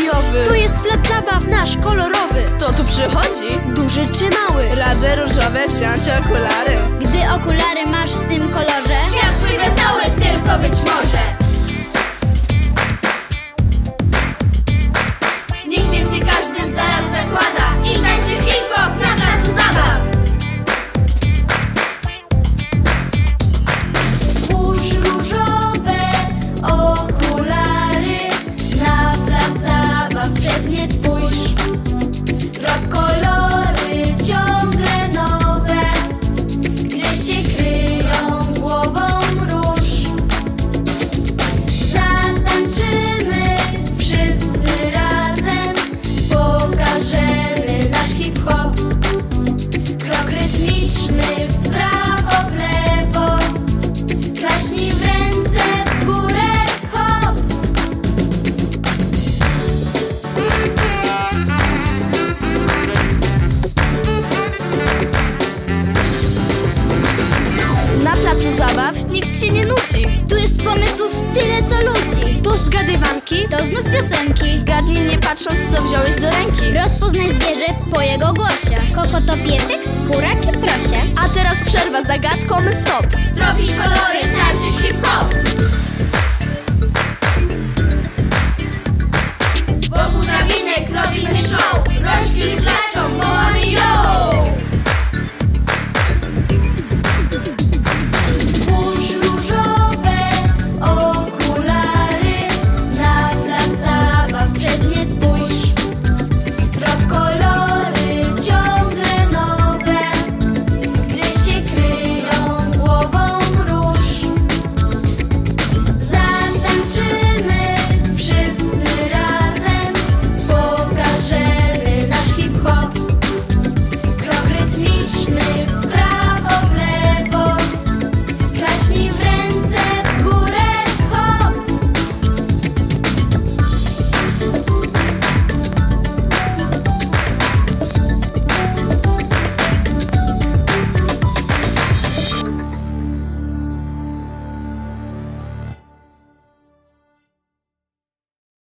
bajowy. Tu jest plac zabaw nasz kolorowy. Kto tu przychodzi? Duży czy mały? Radzę różowe wziąć okulary. Gdy okulary masz w tym kolorze, świat twój wesoły tylko być może. Niech więc nie każdy zaraz zakłada i tańczy hip-hop na placu zabaw. Włóż różowe okulary, na plac zabaw przez nie spójrz. Rok kolory ciągle nowe, gdzie się kryją głową róż. Zatańczymy wszyscy razem, pokażemy nasz hip-hop. Krok rytmiczny w prawo, w lewo, klaśnij w ręce, w górę, hop! Na placu zabaw nikt się nie nudzi. tu jest pomysłów tyle co ludzi. Tu zgadywanki, To znów piosenki. zgadnij nie patrząc co wziąłeś do ręki. Rozpoznaj zwierzę po jego głosie. Koko to piesek, kura czy prosie? A teraz przerwa zagadką, stop. Tropisz kolory, tańczysz hip-hop.